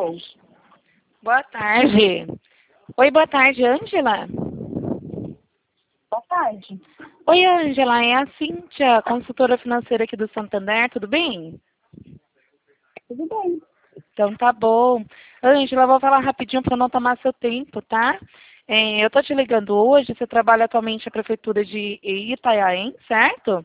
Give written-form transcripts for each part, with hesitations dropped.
Alô? Boa tarde. Oi, boa tarde, Ângela. Boa tarde. Oi, Ângela, é a Cíntia, consultora financeira aqui do Santander, tudo bem? Tudo bem. Então tá bom. Ângela, eu vou falar rapidinho para não tomar seu tempo, tá? Eu tô te ligando hoje, você trabalha atualmente na Prefeitura de Itanhaém, certo?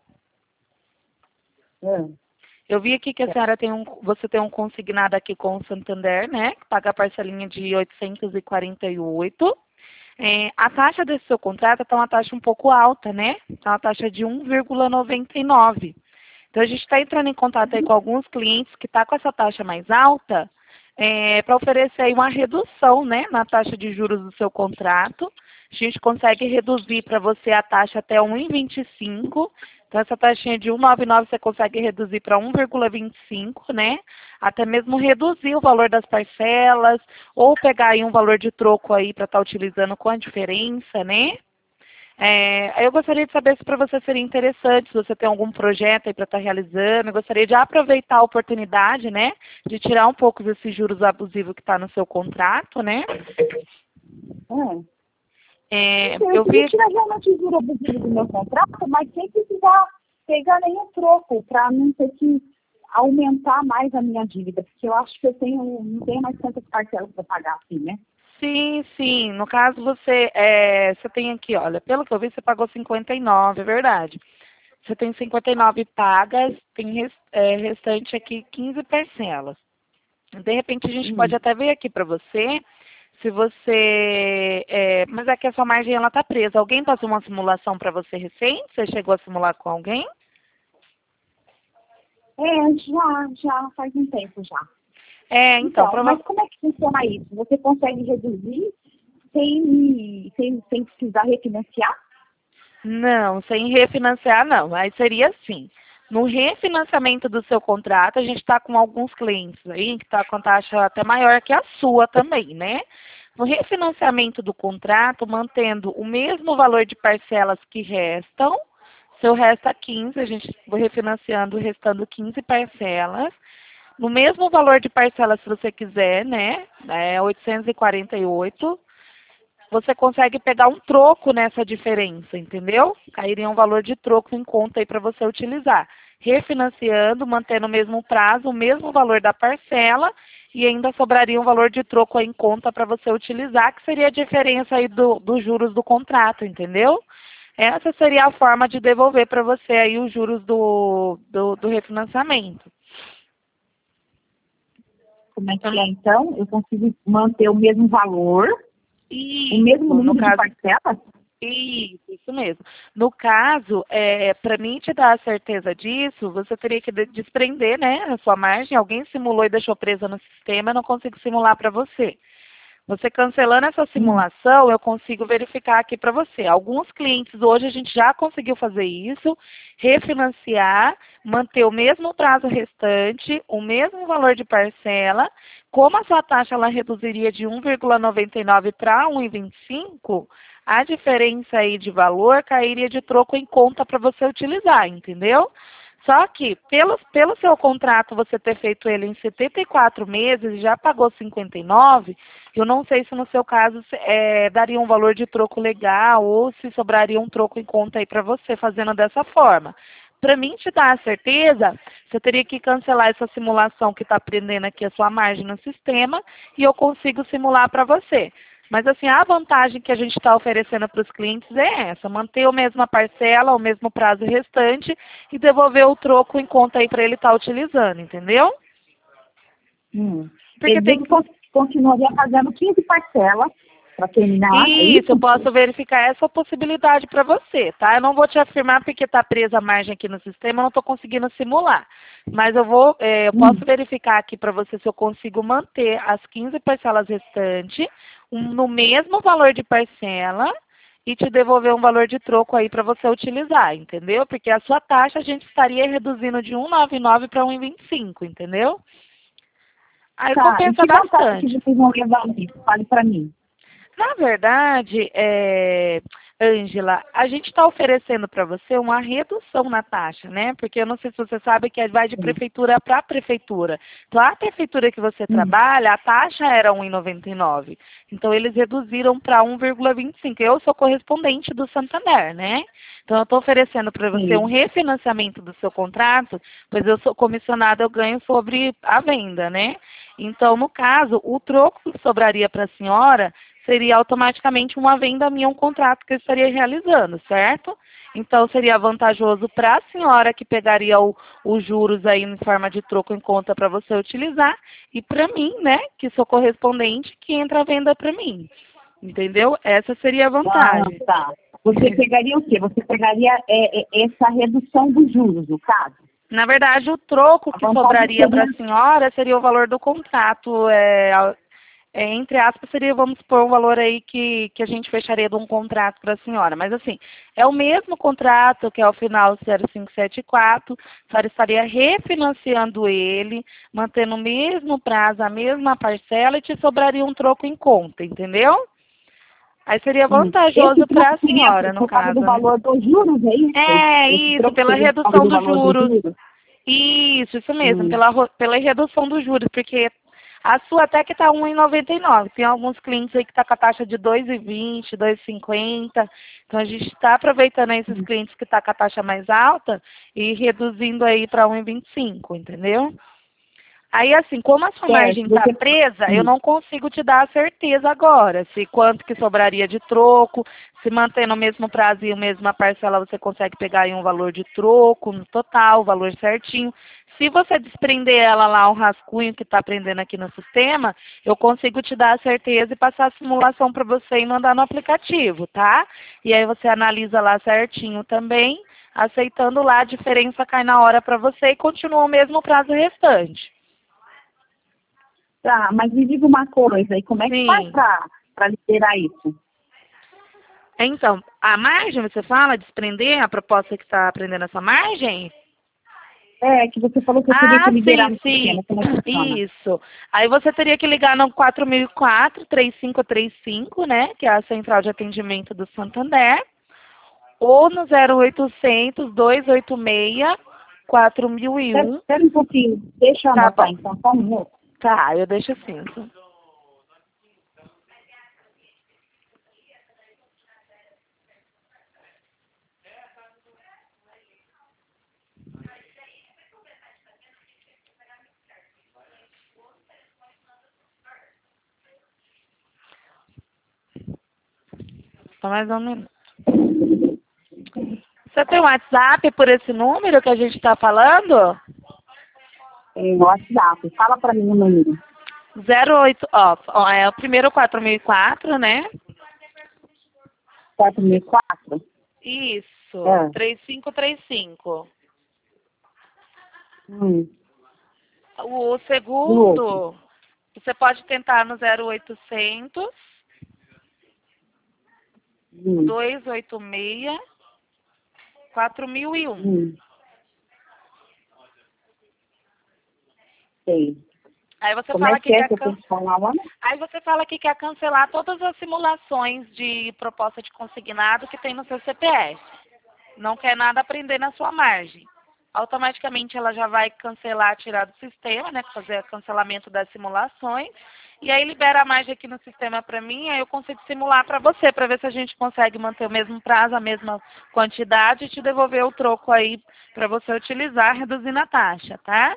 Eu vi aqui que a senhora você tem um consignado aqui com o Santander, né? Que paga a parcelinha de 848. A taxa desse seu contrato está uma taxa um pouco alta, né? Está uma taxa de 1,99. Então, a gente está entrando em contato aí com alguns clientes que estão com essa taxa mais alta para oferecer aí uma redução, né, na taxa de juros do seu contrato. A gente consegue reduzir para você a taxa até 1,25. Então, essa taxinha de 1,99 você consegue reduzir para 1,25, né? Até mesmo reduzir o valor das parcelas, ou pegar aí um valor de troco aí para estar utilizando com a diferença, né? Eu gostaria de saber se para você seria interessante, se você tem algum projeto aí para estar realizando. Eu gostaria de aproveitar a oportunidade, né? De tirar um pouco desses juros abusivos que está no seu contrato, né? Eu queria tirar realmente o juro abusivo do meu contrato, mas sem precisar pegar nenhum troco, para não ter que aumentar mais a minha dívida, porque eu acho que não tenho mais tantas parcelas para pagar assim, né? Sim, sim. No caso, você tem aqui, olha, pelo que eu vi, você pagou 59, é verdade. Você tem 59 pagas, tem restante aqui 15 parcelas. De repente, a gente pode até ver aqui para você, se você... mas aqui a sua margem, ela está presa. Alguém passou uma simulação para você recente? Você chegou a simular com alguém? Já faz um tempo já. Então, Mas como é que funciona isso? Você consegue reduzir sem precisar refinanciar? Não, sem refinanciar não. Aí seria assim. No refinanciamento do seu contrato, a gente está com alguns clientes aí que está com taxa até maior que a sua também, né? No refinanciamento do contrato, mantendo o mesmo valor de parcelas que restam, seu resta 15, a gente vai refinanciando, restando 15 parcelas. No mesmo valor de parcelas, se você quiser, né? 848. Você consegue pegar um troco nessa diferença, entendeu? Cairia um valor de troco em conta aí para você utilizar. Refinanciando, mantendo o mesmo prazo, o mesmo valor da parcela e ainda sobraria um valor de troco aí em conta para você utilizar, que seria a diferença aí dos juros do contrato, entendeu? Essa seria a forma de devolver para você aí os juros do refinanciamento. Como é que é, então? Eu consigo manter o mesmo valor, o mesmo número de parcelas? Isso mesmo. No caso, para mim te dar a certeza disso, você teria que desprender, né, a sua margem. Alguém simulou e deixou presa no sistema, eu não consigo simular para você. Você cancelando essa simulação, eu consigo verificar aqui para você. Alguns clientes hoje a gente já conseguiu fazer isso, refinanciar, manter o mesmo prazo restante, o mesmo valor de parcela. Como a sua taxa ela reduziria de 1,99 para 1,25, a diferença aí de valor cairia de troco em conta para você utilizar, entendeu? Só que, pelo seu contrato você ter feito ele em 74 meses e já pagou 59, eu não sei se no seu caso daria um valor de troco legal ou se sobraria um troco em conta aí para você fazendo dessa forma. Para mim te dar a certeza, você teria que cancelar essa simulação que está prendendo aqui a sua margem no sistema e eu consigo simular para você. Mas assim, a vantagem que a gente está oferecendo para os clientes é essa, manter a mesma parcela, o mesmo prazo restante e devolver o troco em conta aí para ele estar utilizando, entendeu? Porque tem que continuaria fazendo 15 parcelas para terminar. Isso, eu posso verificar essa possibilidade para você, tá? Eu não vou te afirmar porque está presa a margem aqui no sistema, eu não estou conseguindo simular. Mas eu posso verificar aqui para você se eu consigo manter as 15 parcelas restantes no mesmo valor de parcela e te devolver um valor de troco aí para você utilizar, entendeu? Porque a sua taxa a gente estaria reduzindo de 1,99 para 1,25, entendeu? Aí compensa bastante. Que vocês vão levar nisso? Fale para mim. Na verdade, Ângela, a gente está oferecendo para você uma redução na taxa, né? Porque eu não sei se você sabe que vai de prefeitura para prefeitura. Então, a prefeitura que você trabalha, a taxa era 1,99. Então, eles reduziram para 1,25. Eu sou correspondente do Santander, né? Então, eu estou oferecendo para você um refinanciamento do seu contrato, pois eu sou comissionada, eu ganho sobre a venda, né? Então, no caso, o troco que sobraria para a senhora seria automaticamente uma venda minha, um contrato que eu estaria realizando, certo? Então, seria vantajoso para a senhora que pegaria os juros aí em forma de troco em conta para você utilizar, e para mim, né, que sou correspondente, que entra a venda para mim. Entendeu? Essa seria a vantagem. Ah, tá. Você pegaria o quê? Você pegaria essa redução dos juros, no caso? Na verdade, o troco que sobraria para a senhora seria o valor do contrato. Entre aspas, seria, vamos supor, um valor aí que a gente fecharia de um contrato para a senhora. Mas, assim, é o mesmo contrato que é o final 0574, a senhora estaria refinanciando ele, mantendo o mesmo prazo, a mesma parcela, e te sobraria um troco em conta, entendeu? Aí seria vantajoso para a senhora, no caso. Do valor dos juros, é isso? Isso, pela redução dos juros. Isso mesmo, pela redução dos juros, porque a sua até que está 1,99. Tem alguns clientes aí que está com a taxa de 2,20, 2,50. Então, a gente está aproveitando aí esses clientes que estão com a taxa mais alta e reduzindo aí para 1,25, entendeu? Aí, assim, como a sua margem está presa, eu não consigo te dar a certeza agora, se quanto que sobraria de troco, se mantendo o mesmo prazo e a mesma parcela, você consegue pegar aí um valor de troco no total, o valor certinho. Se você desprender ela lá, o rascunho que está aprendendo aqui no sistema, eu consigo te dar a certeza e passar a simulação para você e mandar no aplicativo, tá? E aí você analisa lá certinho também, aceitando lá, a diferença cai na hora para você e continua o mesmo prazo restante. Tá, mas me diga uma coisa, e como é que faz para liberar isso? Então, a margem, você fala, desprender a proposta que está aprendendo essa margem? Que você falou que eu teria que liberar no sistema. Como é que funciona? Isso. Aí você teria que ligar no 4004 3535, né, que é a central de atendimento do Santander, ou no 0800 286 4001. Espera um pouquinho, deixa eu anotar então, só um minuto. Tá, eu deixo assim. Só mais um minuto. Você tem um WhatsApp por esse número que a gente está falando? Tem o WhatsApp. Fala para mim o número. 08, é o primeiro 4004, né? 4004? Isso, 3535. O segundo, você pode tentar no 0800 286 4001. Sei. Aí você Como fala é que Aí você fala que quer cancelar todas as simulações de proposta de consignado que tem no seu CPF. Não quer nada aprender na sua margem. Automaticamente ela já vai cancelar, tirar do sistema, né? Fazer o cancelamento das simulações. E aí libera a margem aqui no sistema para mim, aí eu consigo simular para você, para ver se a gente consegue manter o mesmo prazo, a mesma quantidade e te devolver o troco aí para você utilizar, reduzindo a taxa, tá?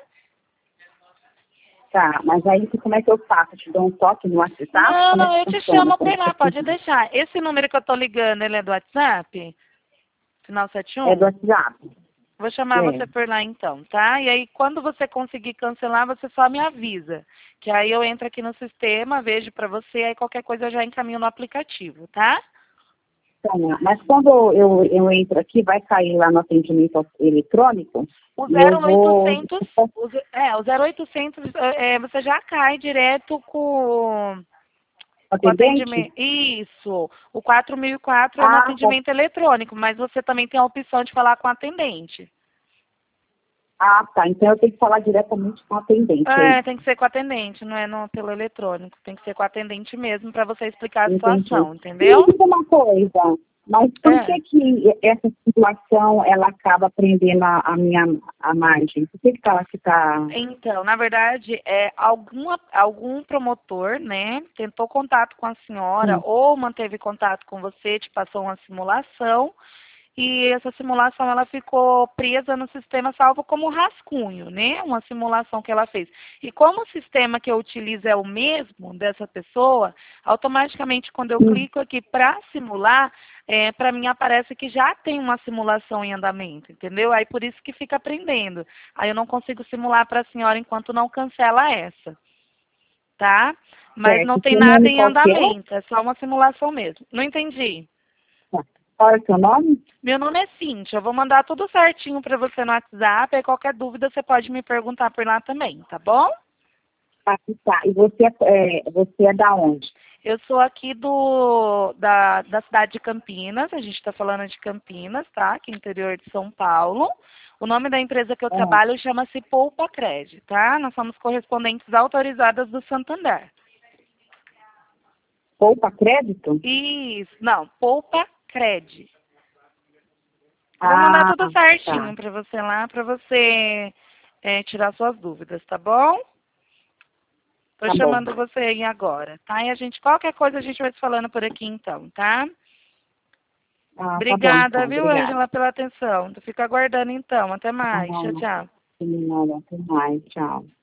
Tá, mas aí como é que eu faço? Eu te dou um toque no WhatsApp? Não, eu te chamo por lá, pode deixar. Esse número que eu tô ligando, ele é do WhatsApp? Final 71? É do WhatsApp. Vou chamar você por lá então, tá? E aí, quando você conseguir cancelar, você só me avisa. Que aí eu entro aqui no sistema, vejo pra você, aí qualquer coisa eu já encaminho no aplicativo, tá? Tá, mas quando eu entro aqui, vai cair lá no atendimento eletrônico? O 0800, o 0800 você já cai direto com o atendimento. Isso. O 4004 é no atendimento eletrônico, mas você também tem a opção de falar com o atendente. Ah, tá. Então eu tenho que falar diretamente com o atendente. Tem que ser com o atendente, não é pelo eletrônico. Tem que ser com o atendente mesmo para você explicar a situação, entendeu? Me diga uma coisa. Mas por que essa situação ela acaba prendendo a margem? Por que ela está... Então, na verdade, algum promotor, né, tentou contato com a senhora ou manteve contato com você, te passou uma simulação, e essa simulação ela ficou presa no sistema salvo como rascunho, né? Uma simulação que ela fez. E como o sistema que eu utilizo é o mesmo dessa pessoa, automaticamente quando eu clico aqui para simular, para mim aparece que já tem uma simulação em andamento, entendeu? Aí por isso que fica prendendo. Aí eu não consigo simular para a senhora enquanto não cancela essa, tá? Mas não tem nada em andamento, é só uma simulação mesmo. Não entendi. Qual é o seu nome? Meu nome é Cíntia, eu vou mandar tudo certinho para você no WhatsApp, e qualquer dúvida você pode me perguntar por lá também, tá bom? Tá. E você é da onde? Eu sou aqui da cidade de Campinas, a gente está falando de Campinas, tá? Aqui no interior de São Paulo. O nome da empresa que eu trabalho chama-se Poupa Cred, tá? Nós somos correspondentes autorizadas do Santander. Poupa Crédito? Isso, não, Poupa Cred. Vou mandar tudo certinho para você lá, para você tirar suas dúvidas, tá bom? Tô chamando você aí agora, tá? E qualquer coisa a gente vai se falando por aqui então, tá? Obrigada, então, viu, Ângela, pela atenção. Tu fica aguardando então. Até mais. Tchau, tchau. Até mais. Tchau.